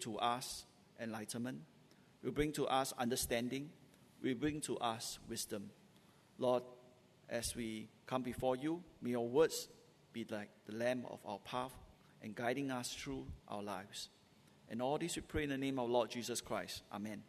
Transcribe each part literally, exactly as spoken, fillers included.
to us enlightenment, will bring to us understanding, will bring to us wisdom. Lord, as we come before you, may your words be like the lamp of our path and guiding us through our lives. And all this we pray in the name of Lord Jesus Christ. Amen.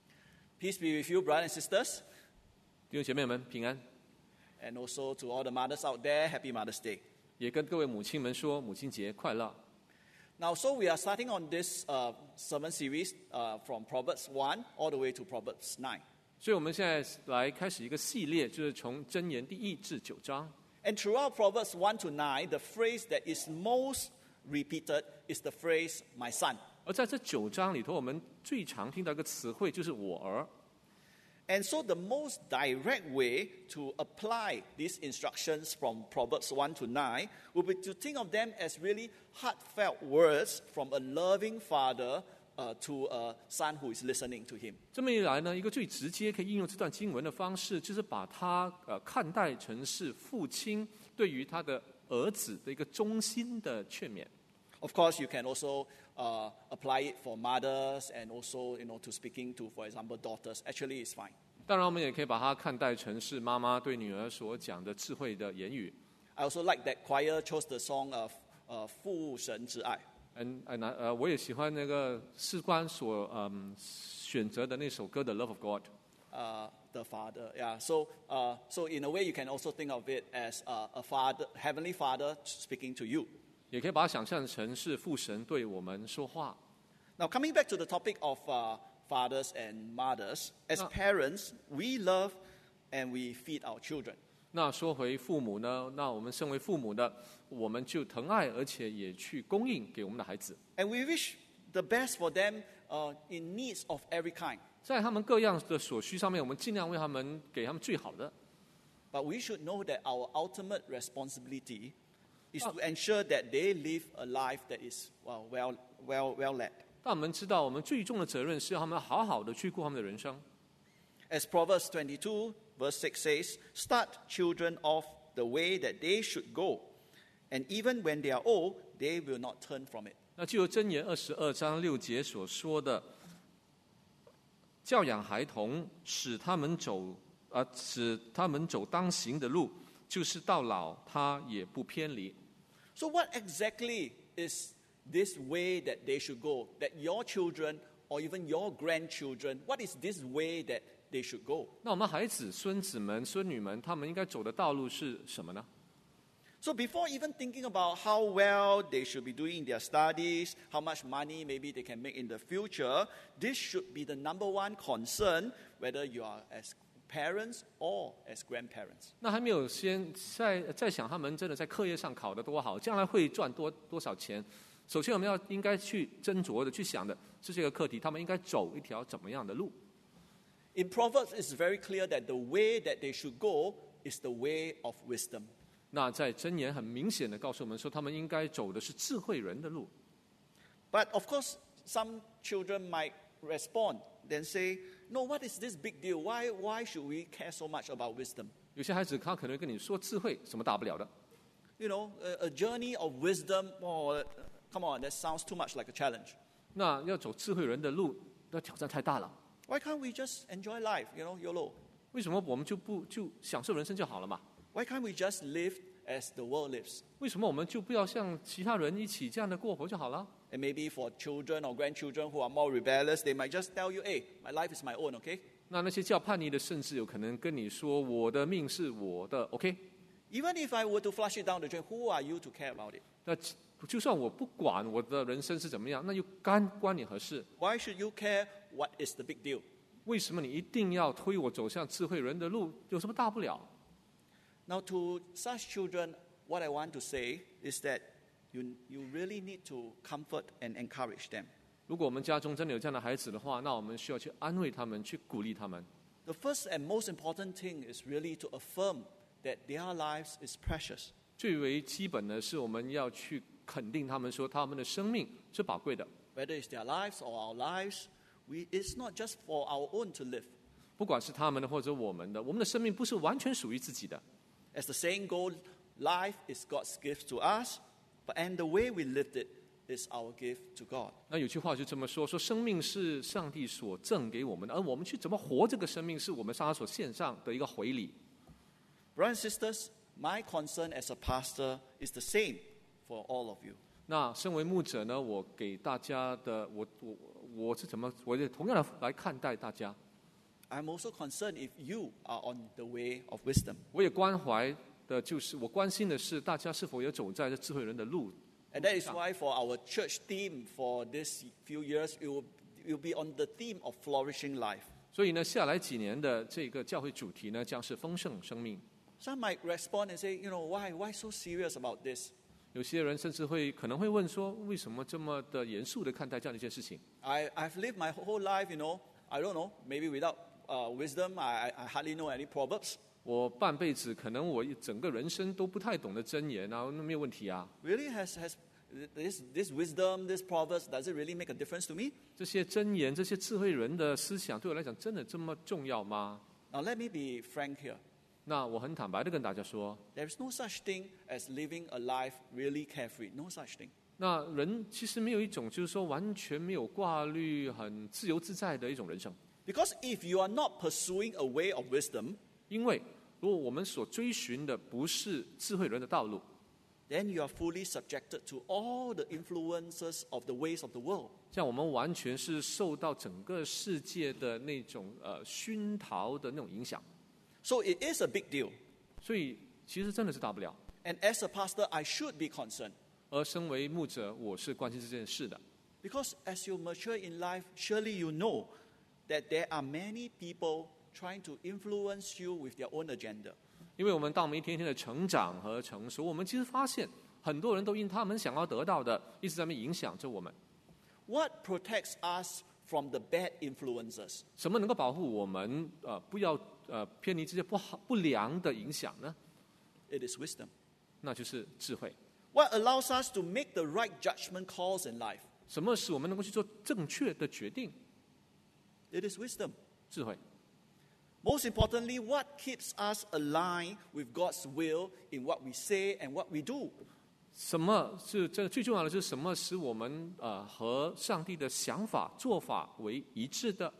Peace be with you, brothers and sisters. 弟兄姐妹们平安， And also to all the mothers out there, happy Mother's Day. 也跟各位母亲们说母亲节快乐。 Now, so we are starting on this uh, sermon series uh, from Proverbs one all the way to Proverbs nine. 所以我们现在来开始一个系列，就是从箴言第一至九章。 And throughout Proverbs one to nine, the phrase that is most repeated is the phrase, my son. 而在这九章里头，我们最常听到一个词汇就是我儿。 And so the most direct way to apply these instructions from Proverbs one to nine would be to think of them as really heartfelt words from a loving father uh, to a son who is listening to him. 这么一来呢，一个最直接可以应用这段经文的方式，就是把它呃看待成是父亲对于他的儿子的一个衷心的劝勉。 Of course, you can also uh, apply it for mothers and also, you know, to speaking to, for example, daughters. Actually, it's fine. 当然，我们也可以把它看待成是妈妈对女儿所讲的智慧的言语。 I also like that choir chose the song of uh, 父神之爱. 嗯呃呃，我也喜欢那个士官所嗯选择的那首歌的《Love of God》。 Uh, the Father, yeah. So, uh, so in a way, you can also think of it as uh, a father, heavenly Father speaking to you. 也可以把它想象成是父神对我们说话。 Now, coming back to the topic of uh, fathers and mothers, as Ah. parents, we love and we feed our children. 那说回父母呢？那我们身为父母的，我们就疼爱，而且也去供应给我们的孩子。 And we wish the best for them uh, in needs of every kind. 在他们各样的所需上面，我们尽量为他们给他们最好的。 But we should know that our ultimate responsibility is to ensure that they live a life that is well, well, well, well led. 但我们知道，我们最重的责任是要他们好好的去过他们的人生。 As Proverbs twenty-two, verse six says, start children off the way that they should go, and even when they are old, they will not turn from it. 那就由箴言二十二章六节所说的，教养孩童，使他们走啊、呃，使他们走当行的路，就是到老他也不偏离。 So what exactly is this way that they should go, that your children or even your grandchildren, what is this way that they should go? 那我们孩子、孙子们、孙女们，他们应该走的道路是什么呢？ So before even thinking about how well they should be doing in their studies, how much money maybe they can make in the future, this should be the number one concern, whether you are as parents or as grandparents. 那还没有先在在想他们真的在课业上考得多好，将来会赚多多少钱。首先，我们要应该去斟酌的去想的是这个课题，他们应该走一条怎么样的路。 In Proverbs, it's very clear that the way that they should go is the way of wisdom. 那在箴言很明显的告诉我们说，他们应该走的是智慧人的路。 But of course, some children might respond and say, no, what is this big deal? Why, why should we care so much about wisdom? 有些孩子他可能跟你说智慧什么大不了的， You know, a, a journey of wisdom, oh, come on, that sounds too much like a challenge. 那要走智慧人的路，那挑战太大了。 Why can't we just enjoy life, you know, YOLO? 为什么我们就不就享受人生就好了嘛？ Why can't we just live as the world lives? 为什么我们就不要像其他人一起这样的过活就好了？ And maybe for children or grandchildren who are more rebellious, they might just tell you, hey, my life is my own, okay? 那那些较叛逆的，甚至有可能跟你说：“我的命是我的 ，OK？” Even if I were to flush it down the drain, who are you to care about it? 那就算我不管我的人生是怎么样，那又干关你何事？ Why should you care what is the big deal? 为什么你一定要推我走向智慧人的路？有什么大不了？ Now, to such children, what I want to say is that you, you really need to comfort and encourage them. 如果我们家中真的有这样的孩子的话，那我们需要去安慰他们，去鼓励他们。 The first and most important thing is really to affirm that their lives is precious. 最为基本的是，我们要去肯定他们，说他们的生命是宝贵的。 Whether it's their lives or our lives, we, it's not just for our own to live. 不管是他们的或者我们的，我们的生命不是完全属于自己的。 As the saying goes, life is God's gift to us, but and the way we lived it is our gift to God. 那有句话就这么说：说生命是上帝所赠给我们的，而我们去怎么活这个生命，是我们向他所献上的一个回礼。 Brothers and sisters, my concern as a pastor is the same for all of you. 那身为牧者呢，我给大家的，我我我是怎么，我也同样的来看待大家。 I'm also concerned if you are on the way of wisdom. 我也关怀的就是，我关心的是大家是否有走在这智慧人的路。 And that is why for our church theme for this few years, it will, it will be on the theme of flourishing life. 所以呢，下来几年的这个教会主题呢，将是丰盛生命。 Some might respond and say, you know, why, why so serious about this? 有些人甚至会可能会问说，为什么这么的严肃的看待这样的一件事情？ I, I've lived my whole life, you know, I don't know, maybe without uh, wisdom, I, I hardly know any proverbs. 我半辈子可能我整个人生都不太懂得箴言啊，那没有问题啊。 Really, has, has this, this wisdom, this proverbs, does it really make a difference to me? 这些箴言、这些智慧人的思想，对我来讲真的这么重要吗？ Now let me be frank here. 那我很坦白的跟大家说， There is no such thing as living a life really carefree. No such thing. 那人其实没有一种就是说完全没有挂虑、很自由自在的一种人生。 Because if you are not pursuing a way of wisdom, 因为如果我们所追寻的不是智慧人的道路， then you are fully subjected to all the influences of the ways of the world. 像我们完全是受到整个世界的那种呃熏陶的那种影响， So it is a big deal. 所以其实真的是大不了。 And as a pastor, I should be concerned. 而身为牧者，我是关心这件事的， Because as you mature in life, surely you know that there are many people trying to influence you with their own agenda. 因为我们当我们一天天的成长和成熟，我们其实发现很多人都因他们想要得到的，一直在那边影响着我们。 What protects us from the bad influences? 什么能够保护我们呃不要呃偏离这些不好不良的影响呢？ It is wisdom. 那就是智慧。 What allows us to make the right judgment calls in life? 什么使我们能够去做正确的决定？ It is wisdom. 智慧。 Most importantly, what keeps us aligned with God's will in what we say and what we do? 什么是这最重要的？就是什么使我们呃和上帝的想法做法为一致的？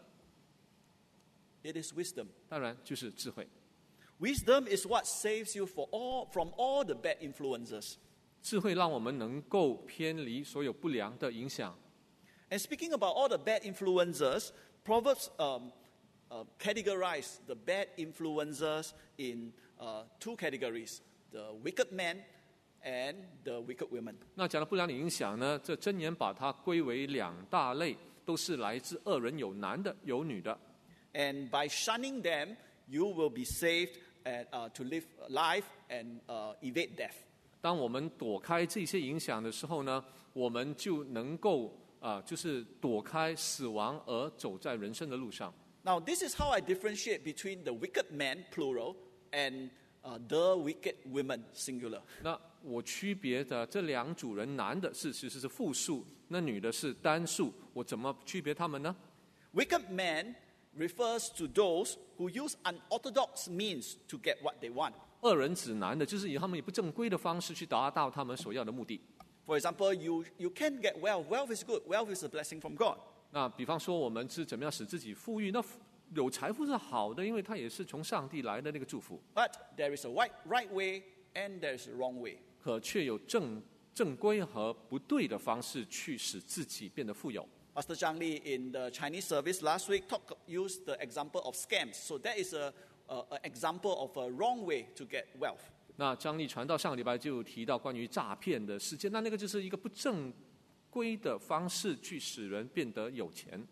It is wisdom. 当然就是智慧。 Wisdom is what saves you for all, from all the bad influences. 智慧让我们能够偏离所有不良的影响。 And speaking about all the bad influences, Proverbs um, uh, categorize the bad influences in uh, two categories: the wicked man and the wicked women. 那讲到不良的影响呢，这箴言把它归为两大类，都是来自恶人，有男的，有女的。 And by shunning them, you will be saved and, uh, to live life and uh, evade death. 当我们躲开这些影响的时候呢，我们就能够啊、呃，就是躲开死亡而走在人生的路上。 Now, this is how I differentiate between the wicked man, plural, and uh, the wicked women, singular. 那我区别的这两组人，男的是其实是复数，那女的是单数，我怎么区别他们呢？ Wicked man refers to those who use unorthodox means to get what they want. 恶人指男的，就是以他们以不正规的方式去达到他们所要的目的。 For example, you, you can get wealth. Wealth is good. Wealth is a blessing from God. 那比方说，我们是怎么样使自己富裕？那有财富是好的，因为它也是从上帝来的那个祝福。 But there is a right, right way and there is a wrong way. 可却有正正规和不对的方式去使自己变得富有。 Pastor Zhang Li in the Chinese service last week talk, used the example of scams. So that is a, a, a example of a wrong way to get wealth. 那张力传道上个礼拜就提到关于诈骗的事件，那那个就是一个不正规的方式去使人变得有钱。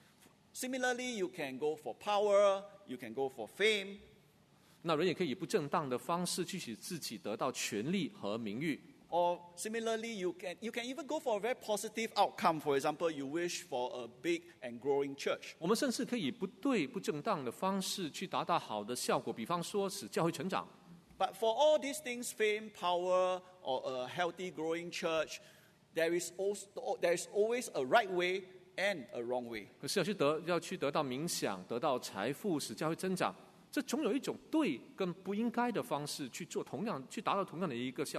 Similarly, you can go for power, you can go for fame. 那人也可以以不正当的方式去使自己得到权力和名誉。 Or similarly, you can, you can even go for a very positive outcome. For example, you wish for a big and growing church. 我们甚至可以以不对、不正当的方式去达到好的效果，比方说使教会成长。 But for all these things, fame, power, or a healthy growing church, there is, also, there is always a right way and a wrong way. 可是要去得要去得到冥想、得到财富、使教会增长，这总有一种对跟不应该的方式去做同样去达到同样的一个效果。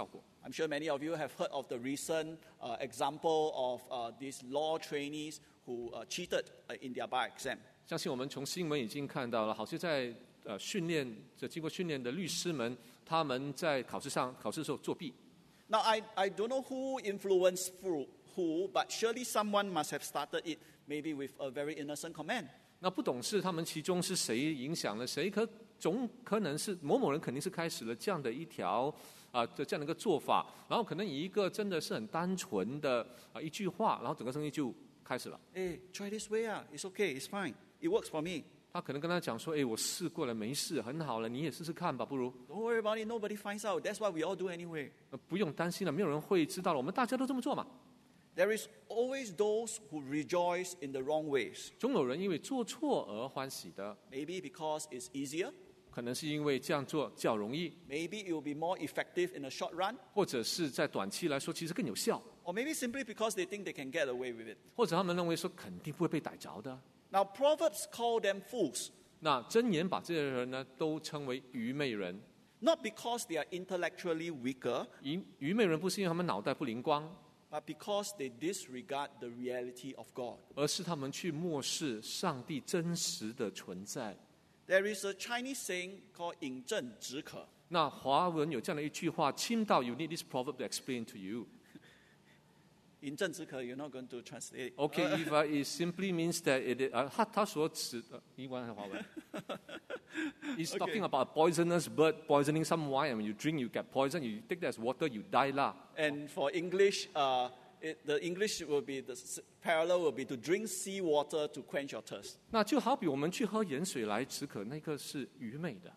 I'm sure many of you have heard of the recent uh, example of uh, these law trainees who uh, cheated uh, in their bar exam. 相信我们从新闻已经看到了，好像在呃训练，这经过训练的律师们，他们在考试上考试的时候作弊。 Now, I, I don't know who influenced who, who, but surely someone must have started it, maybe with a very innocent comment. 那不懂是他们其中是谁影响了谁，可总可能是某某人肯定是开始了这样的一条啊的、呃、这样的一个做法，然后可能以一个真的是很单纯的啊、呃、一句话，然后整个生意就开始了。 Hey, try this way, ah. It's okay, it's fine. It works for me. 他可能跟他讲说：“哎，我试过了，没事，很好了，你也试试看吧，不如。” Don't worry about it. Nobody finds out. That's what we all do anyway. 呃不用担心了，没有人会知道了，我们大家都这么做嘛。 There is always those who rejoice in the wrong ways. 总有人因为做错而欢喜的， Maybe because it's easier. 可能是因为这样做较容易， Maybe it will be more effective in the short run. 或者是在短期来说其实更有效， Or maybe simply because they think they can get away with it. 或者他们认为说肯定不会被逮着的。 Now, Proverbs call them fools, 那箴言把这些人呢都称为愚昧人， not because they are intellectually weaker, 愚愚昧人不是因为他们脑袋不灵光， but because they disregard the reality of God. 而是他们去漠视上帝真实的存在。 There is a Chinese saying called 饮鸩止渴. 那华文有这样的一句话，亲到 you need this proverb to explain to you。 饮鸩止渴, you're not going to translate it. Okay, if uh, it simply means that it, uh, 他他所指的英文还是华文 ？It's talking about a poisonous bird poisoning some wine, and when you drink, you get poison. You take that as water, you die lah. And for English, uh, it, the English will be, the s- parallel will be to drink sea water to quench your thirst. 那就好比我们去喝盐水来止渴，那个是愚昧的。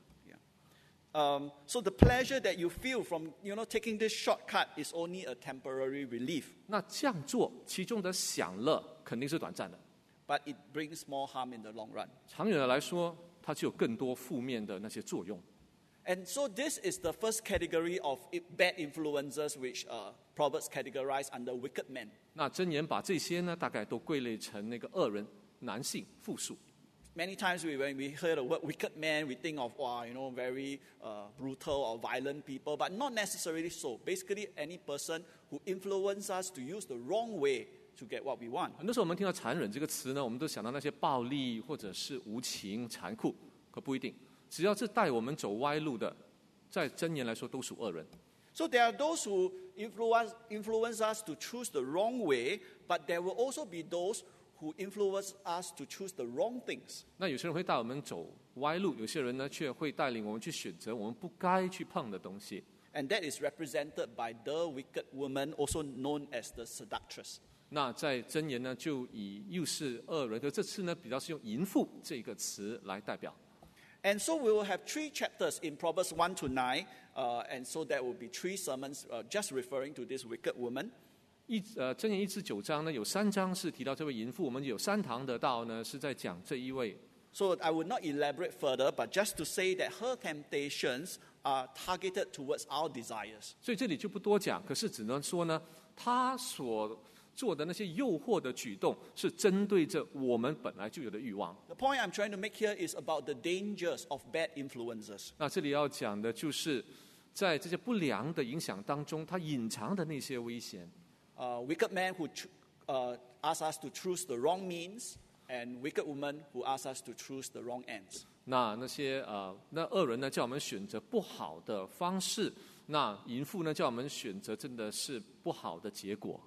Um, so the pleasure that you feel from, you know, taking this shortcut is only a temporary relief, 那这样做，其中的享乐肯定是短暂的， but it brings more harm in the long run. 长远的来说，它就有更多负面的那些作用。 And so this is the first category of i- bad influences which uh, Proverbs categorize under wicked men. 那箴言把这些呢，大概都归类成那个恶人、男性、复数。 Many times we, when we hear the word wicked man, we think of, wow, you know, very uh, brutal or violent people, but not necessarily so. Basically, any person who influences us to use the wrong way to get what we want. 很多时候我们听到残忍这个词呢，我们都想到那些暴力或者是无情、残酷，可不一定。只要是带我们走歪路的，在箴言来说都属恶人。 So there are those who influence, influence us to choose the wrong way, but there will also be those who influence us to choose the wrong things. 那有些人会带我们走歪路，有些人呢却会带领我们去选择我们不该去碰的东西。 And that is represented by the wicked woman, also known as the seductress. 那在箴言呢，就以又是恶人，可这次呢比较是用淫妇这个词来代表。 And so we will have three chapters in Proverbs one to nine, uh, and so there will be three sermons uh, just referring to this wicked woman. 一呃，箴言一至九章呢，有三章是提到这位淫妇，我们有三堂的道呢是在讲这一位。 So I will not elaborate further, but just to say that her temptations are targeted towards our desires. 所以这里就不多讲，可是只能说呢，他所做的那些诱惑的举动，是针对着我们本来就有的欲望。 The point I'm trying to make here is about the dangers of bad influences. 那这里要讲的就是，在这些不良的影响当中，它隐藏的那些危险。 Uh, wicked men who cho- uh, ask us to choose the wrong means, and wicked women who ask us to choose the wrong ends. 那那些呃，那恶人呢，叫我们选择不好的方式；那淫妇呢，叫我们选择真的是不好的结果。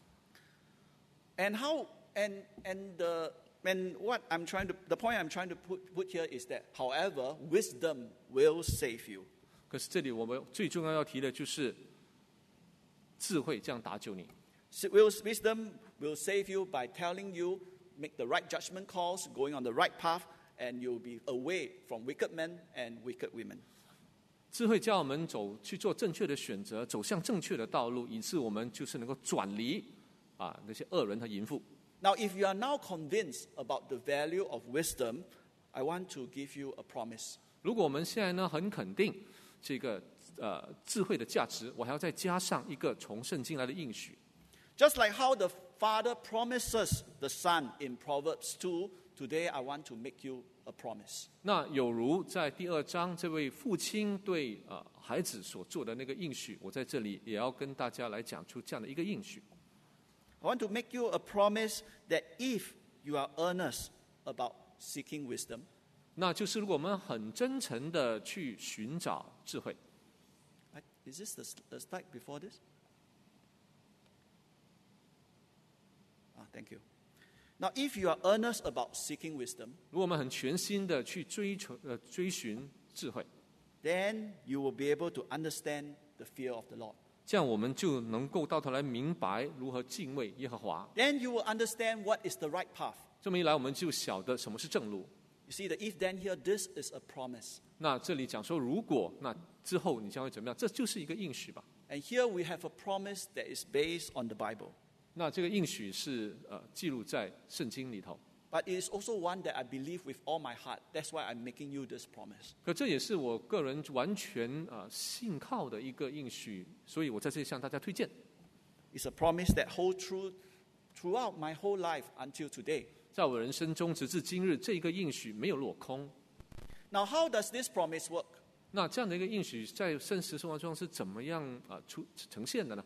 And how and and the and what I'm trying to the point I'm trying to put put here is that, however, wisdom will save you. 可是这里我们最重要要提的就是智慧，这样打救你。 So will- Wisdom will save you by telling you make the right judgment calls, going on the right path, and you'll be away from wicked men and wicked women. 智慧教我们走去做正确的选择，走向正确的道路，以致我们就是能够转离啊那些恶人和淫妇。 Now, if you are now convinced about the value of wisdom, I want to give you a promise. 如果我们现在呢很肯定这个呃智慧的价值，我还要再加上一个从圣经来的应许。 Just like how the Father promises the Son in Proverbs two today I want to make you a promise. 那有如在第二章这位父亲对呃孩子所做的那个应许，我在这里也要跟大家来讲出这样的一个应许。 I want to make you a promise that if you are earnest about seeking wisdom, 那就是如果我们很真诚的去寻找智慧。 I- is this the, s- the slide before this? Ah, thank you. Now, if you are earnest about seeking wisdom, 如果我们很全心的去追求呃追寻智慧， then you will be able to understand the fear of the Lord. 这样我们就能够到头来明白如何敬畏耶和华。 Then you will understand what is the right path. 这么一来，我们就晓得什么是正路。 You see, the if then here, this is a promise. 那这里讲说，如果那之后你将会怎么样？这就是一个应许吧。 And here we have a promise that is based on the Bible. 那这个应许是呃记录在圣经里头， But it is also one that I believe with all my heart. That's why I'm making you this promise. 可这也是我个人完全呃信靠的一个应许，所以我在这里向大家推荐。 It's a promise that holds true throughout my whole life until today. 在我人生中，直至今日，这一个应许没有落空。 Now, how does this promise work? 那这样的一个应许，在现实生活中是怎么样啊、呃、出呈现的呢？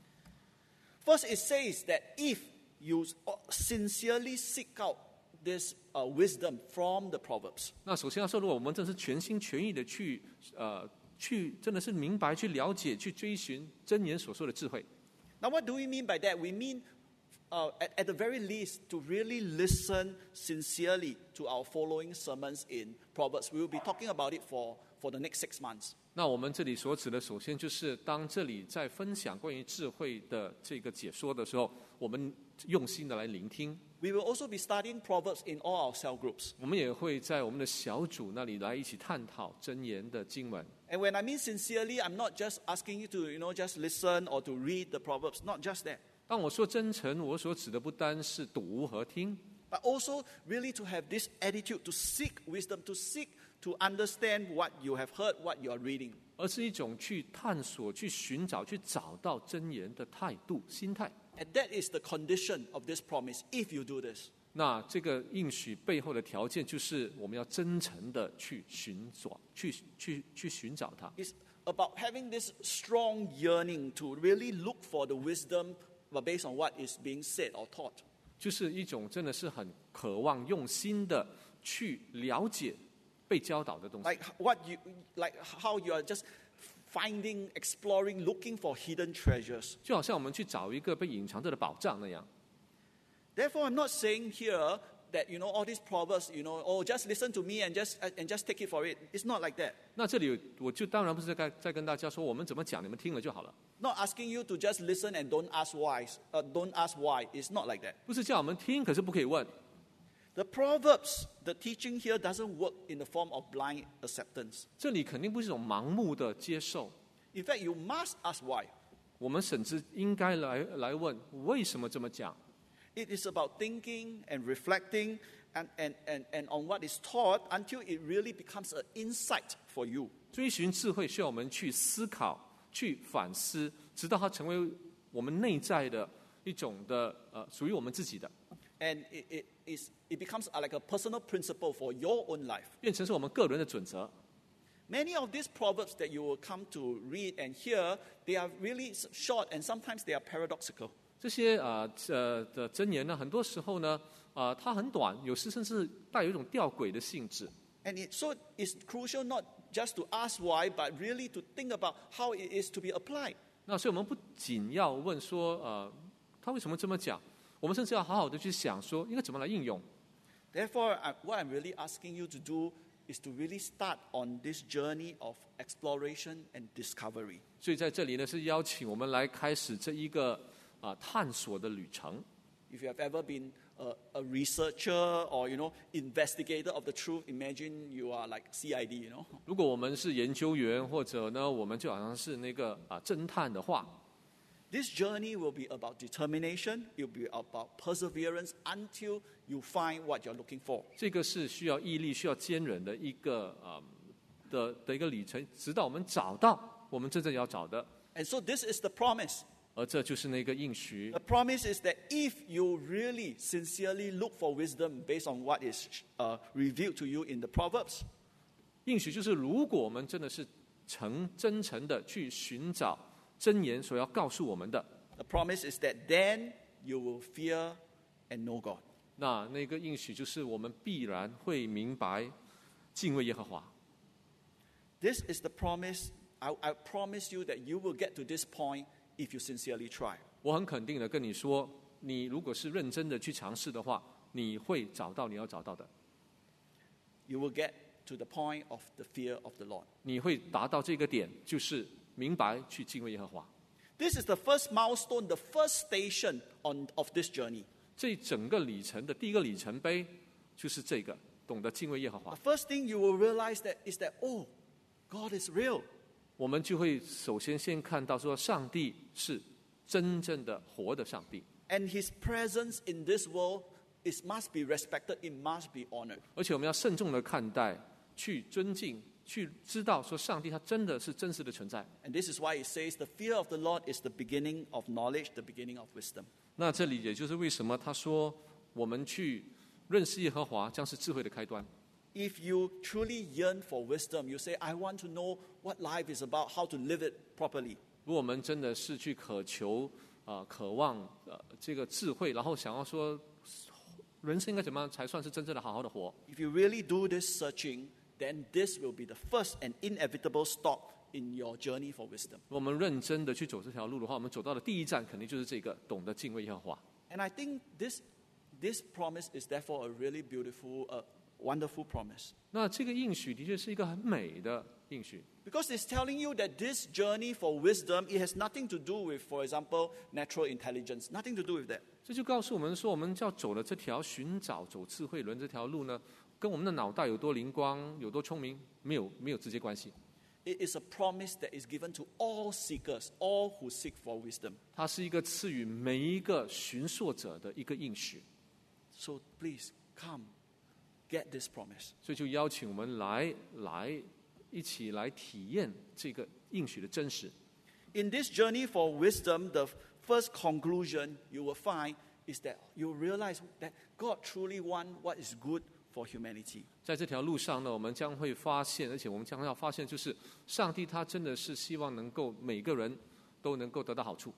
First, it says that if you sincerely seek out this uh, wisdom from the Proverbs, 那首先要说，如果我们真是全心全意的去呃去，真的是明白、去了解、去追寻真言所说的智慧。 now what do we mean by that? We mean, uh, at, at the very least, to really listen sincerely to our following sermons in Proverbs. We will be talking about it for, for the next six months. 那我们这里所指的，首先就是当这里在分享关于智慧的这个解说的时候，我们用心的来聆听。 We will also be studying Proverbs in all our cell groups. 我们也会在我们的小组那里来一起探讨真言的经文。 And when I mean sincerely, I'm not just asking you to, you know, just listen or to read the Proverbs. Not just that. 当我说真诚，我所指的不单是读和听， But also really to have this attitude to seek wisdom, to seek to understand what you have heard, what you are reading. 而是一种去探索、去寻找、去找到真言的态度、心态。 And that is the condition of this promise, if you do this. 那这个应许背后的条件，就是我们要真诚的去寻找、去去去寻找它。 It's about having this strong yearning to really look for the wisdom but based on what is being said or taught. 就是一种真的是很渴望、用心的去了解被教导的东西。 Like what you, like how you are just finding, exploring, looking for hidden treasures. 就好像我们去找一个被隐藏着的宝藏那样。 Therefore, I'm not saying here that, you know, all these proverbs, you know, oh, just listen to me and just and just take it for it. It's not like that. 那这里我就当然不是在在跟大家说我们怎么讲，你们听了就好了。 Not asking you to just listen and don't ask why. Uh, don't ask why. It's not like that. 不是叫我们听，可是不可以问。 The proverbs, the teaching here doesn't work in the form of blind acceptance. 这里肯定不是一种盲目的接受， In fact, you must ask why. 我们甚至应该来来问为什么这么讲。 It is about thinking and reflecting and, and, and, and on what is taught until it really becomes an insight for you. 追寻智慧需要我们去思考、去反思，直到它成为我们内在的一种的呃属于我们自己的， And it, it, is, it becomes like a personal principle for your own life. 变成是我们个人的准则。 Many of these proverbs that you will come to read and hear, they are really short and sometimes they are paradoxical. 这些呃呃的箴言呢，很多时候呢，呃，它很短，有时甚至带有一种吊诡的性质。 And it, so it's crucial not just to ask why, but really to think about how it is to be applied. 那所以我们不仅要问说，呃，他为什么这么讲？我们甚至要好好的去想说，应该怎么来应用。 Therefore, I, what I'm really asking you to do is to really start on this journey of exploration and discovery. 所以在这里呢，是邀请我们来开始这一个啊、呃探索的旅程。 If you have ever been a, a researcher or, you know, investigator of the truth, imagine you are like C I D, you know. 如果我们是研究员，或者呢，我们就好像是那个啊、侦探的话， This journey will be about determination, it will be about perseverance until you find what you're looking for. 这个是需要毅力、需要坚韧的一个啊、的的一个旅程，直到我们找到我们真正要找的。 And so this is the promise. 而这就是那个应许 The。promise is that if you really sincerely look for wisdom based on what is uh, revealed to you in the Proverbs, 应许就是如果我们真的是诚真诚的去寻找箴言所要告诉我们的， the promise is that then you will fear and know God. 那那个应许就是我们必然会明白敬畏耶和华。 This is the promise. I, I promise you that you will get to this point if you sincerely try. 我很肯定的跟你说，你如果是认真的去尝试的话，你会找到你要找到的， You will get to the point of the fear of the Lord. 你会达到这个点，就是明白去敬畏耶和华。 This is the first milestone, the first station on, of this journey. 这整个里程的第一个里程碑就是这个，懂得敬畏耶和华。 The first thing you will realize that is that, oh, God is real. 我们就会首先先看到说，上帝是真正的活的上帝， And his presence in this world is must be respected, it must be honored. 而且我们要慎重的看待，去尊敬，去知道说，上帝他真的是真实的存在。 And this is why it says the fear of the Lord is the beginning of knowledge, the beginning of wisdom. 那这里也就是为什么他说，我们去认识耶和华将是智慧的开端。 If you truly yearn for wisdom, you say, I want to know what life is about, how to live it properly. 如果我们真的是去渴求、呃、渴望呃这个智慧，然后想要说人生应该怎么样才算是真正的好好的活？ If you really do this searching, then this will be the first and inevitable stop in your journey for wisdom. 如果我们认真的去走这条路的话，我们走到的第一站肯定就是这个，懂得敬畏耶和华。 And I think this, this promise is therefore a really beautiful, uh, wonderful promise. 那这个应许的确是一个很美的应许， Because it's telling you that this journey for wisdom, it has nothing to do with, for example, natural intelligence. Nothing to do with that. 这就告诉我们说，我们要走的这条寻找走智慧轮这条路呢，跟我们的脑袋有多灵光、有多聪明没有没有直接关系。 It is a promise that is given to all seekers, all who seek for wisdom. 它是一个赐予每一个寻索者的一个应许， So please come, get this promise. 所以就邀请我们来来一起来体验这个应许的真实。 In this journey for wisdom, the first conclusion you will find is that you realize that God truly wants what is good for humanity. 在这条路上呢，我们将会发现，而且我们将要发现，就是上帝他真的是希望能够每个人都能够得到好处。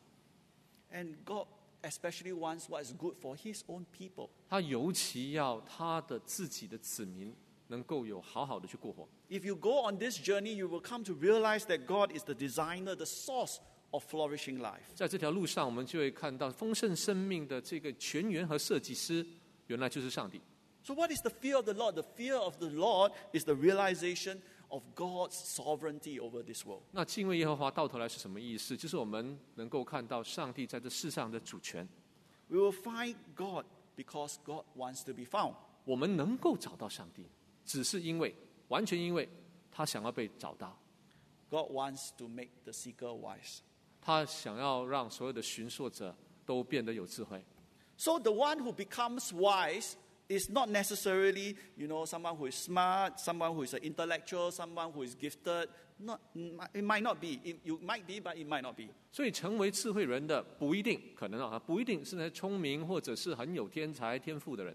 And God especially wants what is good for His own people. 他尤其要他的自己的子民能够有好好的去过活。 If you go on this journey, you will come to realize that God is the designer, the source of flourishing life. 在这条路上，我们就会看到丰盛生命的这个泉源和设计师，原来就是上帝。 So what is the fear of the Lord? The fear of the Lord is the realization of God's sovereignty over this world. 那敬畏耶和华到头来是什么意思？就是我们能够看到上帝在这世上的主权。 We will find God because God wants to be found. 我们能够找到上帝，只是因为完全因为他想要被找到， God wants to make the seeker wise. 他想要让所有的寻索者都变得有智慧。 So the one who becomes wise is not necessarily, you know, someone who is smart, someone who is an intellectual, someone who is gifted. Not, it might not be. It, you might be, but it might not be. 所以成为智慧人的不一定可能啊，不一定是那些聪明或者是很有天才天赋的人。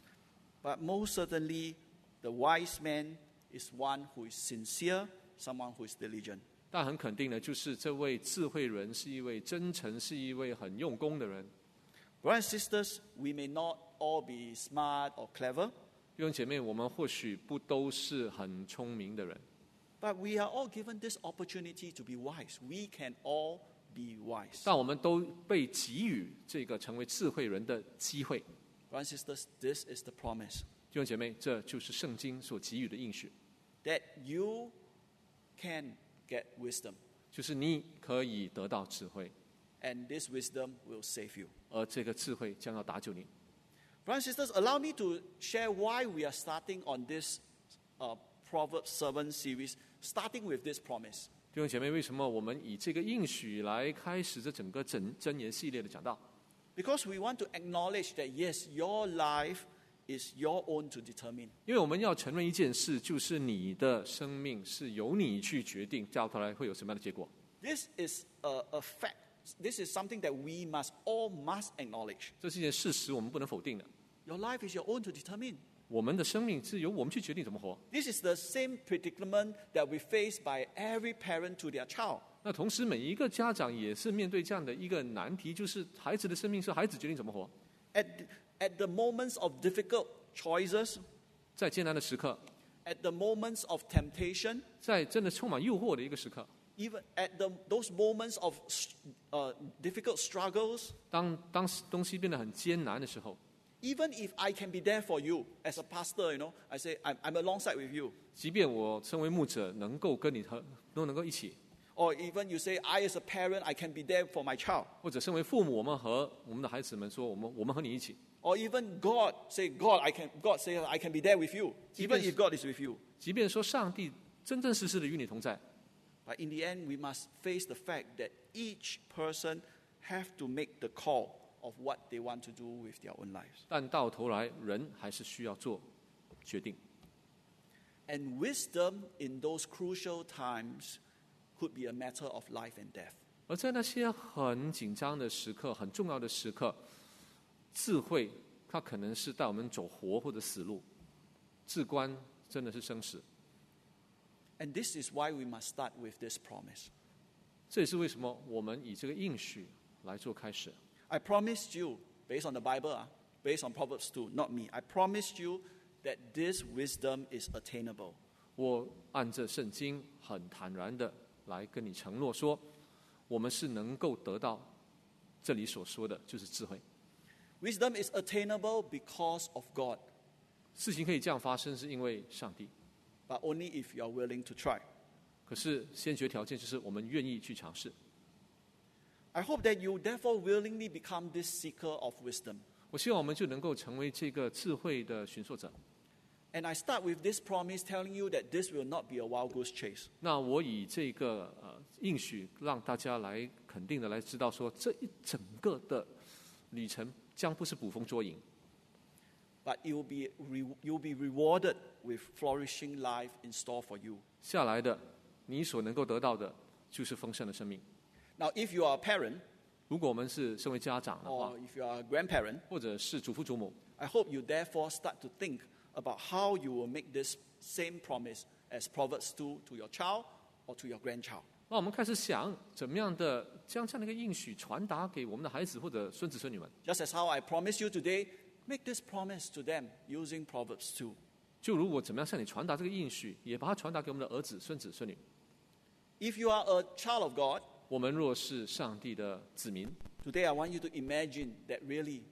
But most certainly, the wise man is one who is sincere, someone who is diligent. 但很肯定的就是这位智慧人是一位真诚，是一位很用功的人。 Brothers and sisters, we may not all be smart or clever, 弟兄姐妹，我们或许不都是很聪明的人， but we are all given this opportunity to be wise. We can all be wise. 但我们都被给予这个成为智慧人的机会。 Brothers and sisters, this is the promise 弟兄姐妹，这就是圣经所给予的应许， that you can get wisdom, 就是你可以得到智慧， and this wisdom will save you. 而这个智慧将要打救你。 Brothers and sisters, allow me to share why we are starting on this uh, Proverbs seven series, starting with this promise. 弟兄姐妹，为什么我们以这个应许来开始这整个真真言系列的讲道？ Because we want to acknowledge that, yes, your life is your own to determine. 因为我们要承认一件事，就是你的生命是由你去决定，到头来会有什么样的结果。 This is a, a fact this is something that we must all must acknowledge. 这是一件事实，我们不能否定的。 Your life is your own to determine. 我们的生命是由我们去决定怎么活。 This is the same predicament that we face by every parent to their child. 那同时，每一个家长也是面对这样的一个难题，就是孩子的生命是孩子决定怎么活。 At, at the moments of difficult choices, 在艰难的时刻， at the moments of temptation, 在真的充满诱惑的一个时刻， even at the, those moments of uh, difficult struggles, 当当东西变得很艰难的时候， even if I can be there for you as a pastor, you know, I say, I'm, I'm alongside with you. 即便我身为牧者，能够跟你和都能够一起， Or even you say, I as a parent, I can be there for my child. 或者身为父母，我们和我们的孩子们说，我们我们和你一起。 Or even God say, God, I can, God say, I can be there with you, even if God is with you. 即便说上帝真真实实的与你同在， But in the end, we must face the fact that each person have to make the call of what they want to do with their own lives. 但到头来，人还是需要做决定。 And wisdom in those crucial times could be a matter of life and death. 而在那些很紧张的时刻、很重要的时刻，智慧它可能是带我们走活或者死路，至关真的是生死。 And this is why we must start with this promise. 这也是为什么我们以这个应许来做开始。 I promised you, based on the Bible, ah, based on Proverbs two, not me, I promised you that this wisdom is attainable. 我按着圣经很坦然的来跟你承诺说，我们是能够得到这里所说的就是智慧。 Wisdom is attainable because of God, 事情可以这样发生，是因为上帝。 but only if you are willing to try. 可是先决条件就是我们愿意去尝试。 I hope that you therefore willingly become this seeker of wisdom. 我希望我们就能够成为这个智慧的寻索者。 And I start with this promise telling you that this will not be a wild goose chase. 那我以这个呃应许让大家来肯定的来知道说，这一整个的旅程将不是捕风捉影， But you'll be, re- you'll be rewarded with flourishing life in store for you. 下来的你所能够得到的就是丰盛的生命。 Now, if you are a parent, 如果我们是身为家长的话 or，if you are a grandparent, 或者是祖父祖母， I hope you therefore start to think about how you will make this same promise as Proverbs two to your child or to your grandchild. 那我们开始想怎么样的将这样的一个应许传达给我们的孩子或者孙子孙女们。 Just as how I promised you today, make this promise to them using Proverbs two. 就如我怎么样向你传达这个应许，也把它传达给我们的儿子、孙子、孙女。 If you are a child of God, 我们若是上帝的子民， today I want you to imagine that really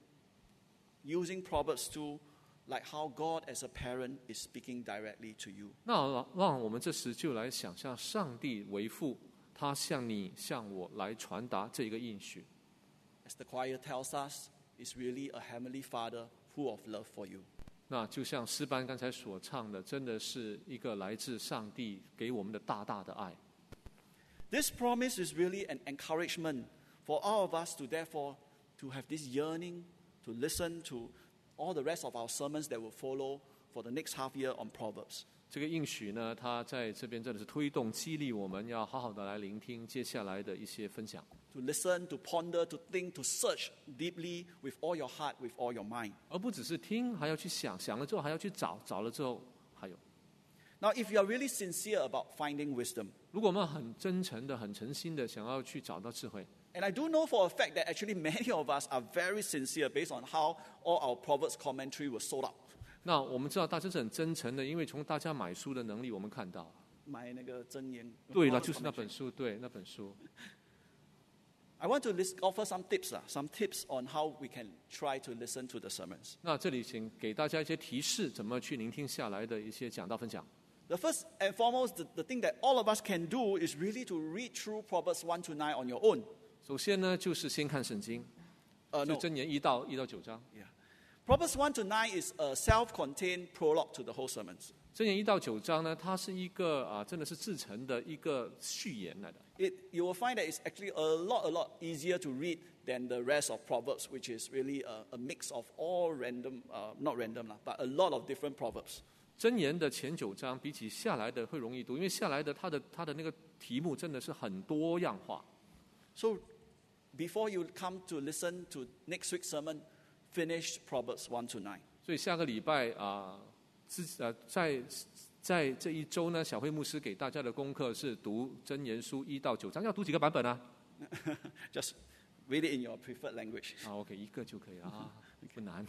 using Proverbs two, like how God as a parent is speaking directly to you. 那让我们这时就来想象上帝为父，他向你、向我来传达这一个应许。 As the choir tells us, is really a heavenly Father full of love for you. 那就像诗班刚才所唱的，真的是一个来自上帝给我们的大大的爱。 This promise is really an encouragement for all of us to therefore to have this yearning to listen to all the rest of our sermons that will follow for the next half year on Proverbs. 这个应许呢，它在这边真的是推动、激励我们要好好的来聆听接下来的一些分享， To listen, to ponder, to think, to search deeply with all your heart, with all your mind. 而不只是听，还要去想，想了之后还要去找，找了之后还有。 Now, if you are really sincere about finding wisdom, 如果我们很真诚的、很诚心的想要去找到智慧， and I do know for a fact that actually many of us are very sincere based on how all our Proverbs commentary was sold out. 那我们知道大家是很真诚的，因为从大家买书的能力，我们看到。 买那个箴言， 对了，就是那本书，对那本书。 I want to list, offer some tips, uh, some tips on how we can try to listen to the sermons. 那这里请给大家一些提示，怎么去聆听下来的一些讲道分享。 The first and foremost, the, the thing that all of us can do is really to read through Proverbs one to nine on your own. 首先呢，就是先看圣经， Uh, 就 no, 箴言一到一到九章。 yeah. Proverbs one to nine is a self-contained prologue to the whole sermons. 箴言一到九章呢，它是一个啊，真的是自成的一个序言来的。 It, you will find that it's actually a lot, a lot easier to read than the rest of Proverbs, which is really a, a mix of all random, uh, not random, lah, but a lot of different Proverbs. 箴言的前九章比起下来的会容易读，因为下来的它的它的那个题目真的是很多样化。 So before you come to listen to next week's sermon, finish Proverbs one to nine. 所以下个礼拜啊，之呃在在这一周呢，小慧牧师给大家的功课是读箴言书一到九章，要读几个版本啊？ Just read it in your preferred language. 啊 ，OK， 一个就可以了啊，不难。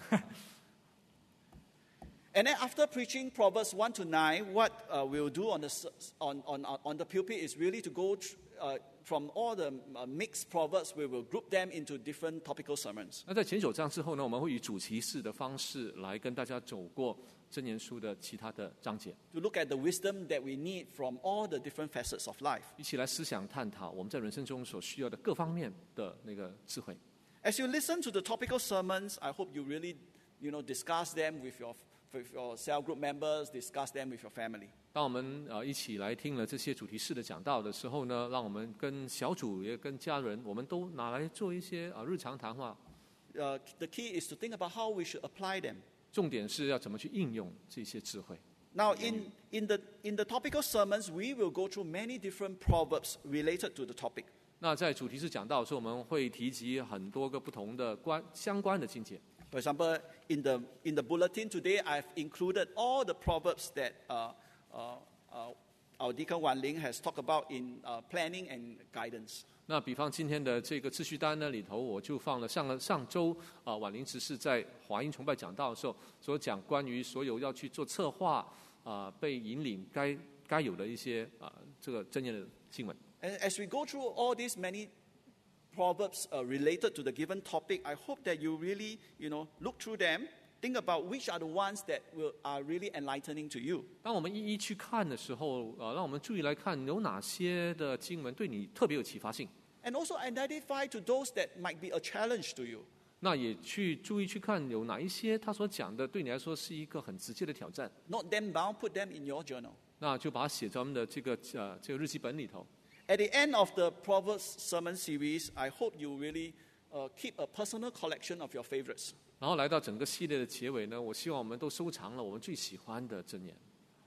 And then after preaching Proverbs one to nine, what uh, we'll do on the on on on the pulpit is really to go uh, from all the uh, mixed proverbs. We will group them into different topical sermons. 那在前九章之后呢，我们会以主题式的方式来跟大家走过箴言书的其他的章节， To look at the wisdom that we need from all the different facets of life. 一起来思想探讨我们在人生中所需要的各方面的那个智慧。 As you listen to the topical sermons, I hope you really, you know, discuss them with your with your cell group members, discuss them with your family. 当我们呃一起来听了这些主题式的讲道的时候呢，让我们跟小组也跟家人，我们都拿来做一些啊日常谈话。 Uh, the key is to think about how we should apply them. 重点是要怎么去应用这些智慧。 Now, in, in, the, in the topical sermons, we will go through many different proverbs related to the topic. 那在主题式讲道的时候，我们会提及很多个不同的关相关的经节。 For example, in the, in the bulletin today, I've included all the proverbs that uh, uh, uh, our Deacon Wan Ling has talked about in uh, planning and guidance. 那比方今天的这个秩序单呢里头，我就放了上了上周啊婉玲执事在华音崇拜讲道的时候所讲关于所有要去做策划啊被引领该该有的一些啊这个箴言的经文。 And as we go through all these many proverbs uh, related to the given topic, I hope that you really, you know, look through them, think about which are the ones that will, are really enlightening to you. 当我们一一去看的时候，呃，让我们注意来看有哪些的经文对你特别有启发性。 And also identify to those that might be a challenge to you. 那也去注意去看有哪一些他所讲的对你来说是一个很直接的挑战。 Note them down, put them in your journal. 那就把它写在我们的这个呃这个日记本里头。 At the end of the Proverbs sermon series, I hope you really uh, keep a personal collection of your favorites. 然后来到整个系列的结尾呢，我希望我们都收藏了我们最喜欢的箴言。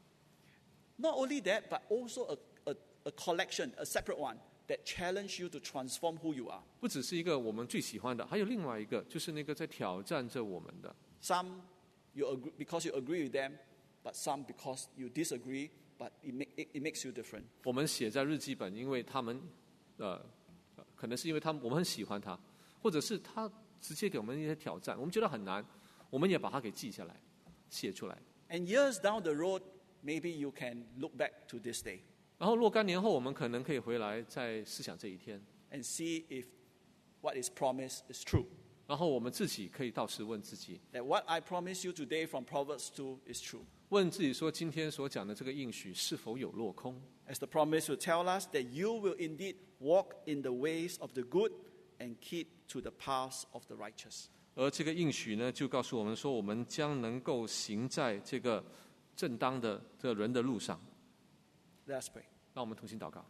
Not only that, but also a, a, a collection, a separate one, that challenge you to transform who you are. 不只是一个我们最喜欢的，还有另外一个，就是那个在挑战着我们的。 Some you agree, because you agree with them, but some because you disagree, but it, make, it, it makes you different. 我们写在日记本，因为他们，呃，可能是因为他们我们很喜欢他，或者是他直接给我们一些挑战，我们觉得很难，我们也把它给记下来，写出来。 And years down the road, maybe you can look back to this day 然后若干年后，我们可能可以回来再思想这一天， and see if what is promised is true. 然后我们自己可以到时问自己， That what I promise you today from Proverbs two is true. 问自己说，今天所讲的这个应许是否有落空？ As the promise will tell us that you will indeed walk in the ways of the good and keep to the paths of the righteous. 而这个应许呢，就告诉我们说，我们将能够行在这个正当的这个人的路上。 Let us pray. 让我们同心祷告。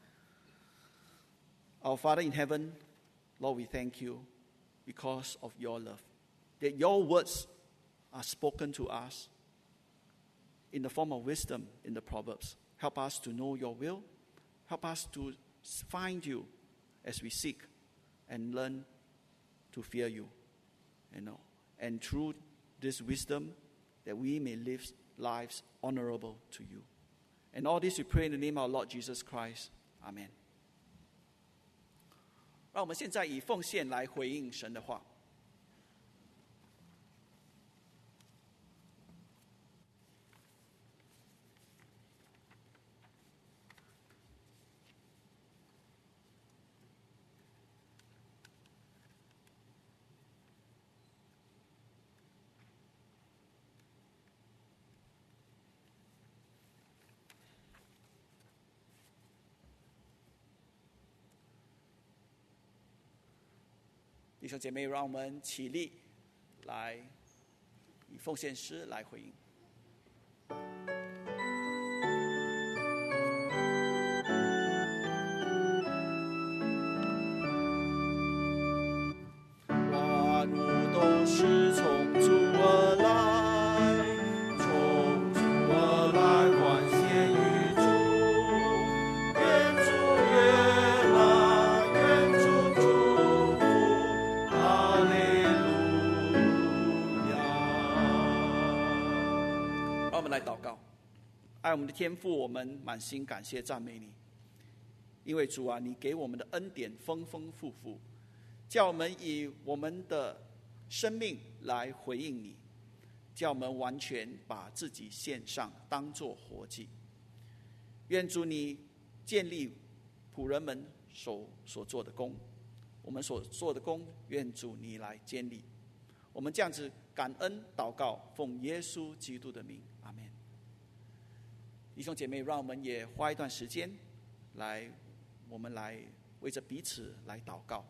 Our Father in heaven, Lord, we thank you because of your love. That your words are spoken to us in the form of wisdom in the Proverbs. Help us to know your will. Help us to find you as we seek and learn to fear you. You know, and through this wisdom, that we may live lives honorable to you. And all this we pray in the name of our Lord Jesus Christ. Amen. 让我们现在以奉献来回应神的话。弟兄姐妹，让我们起立，来以奉献诗来回应。万物都是从主而来，从主而来，欢献于主。愿主悦纳，愿主祝福。 让我们来祷告。爱我们的天父，我们满心感谢赞美你，因为主啊，你给我们的恩典丰丰富富，叫我们以我们的生命来回应你，叫我们完全把自己献上，当作活祭。愿主你建立仆人们所所做的工，我们所做的工，愿主你来建立。我们这样子感恩祷告，奉耶稣基督的名，阿们。弟兄姐妹，让我们也花一段时间来，我们来为着彼此来祷告。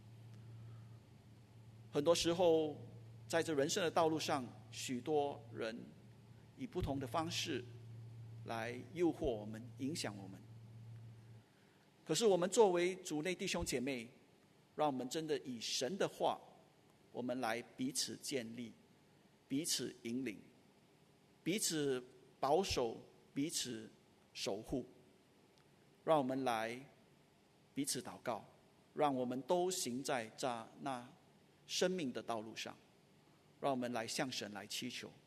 很多时候，在这人生的道路上，许多人以不同的方式来诱惑我们，影响我们。可是我们作为主内弟兄姐妹，让我们真的以神的话，我们来彼此建立，彼此引领，彼此保守，彼此守护。让我们来彼此祷告，让我们都行在这那生命的道路上。让我们来向神来祈求。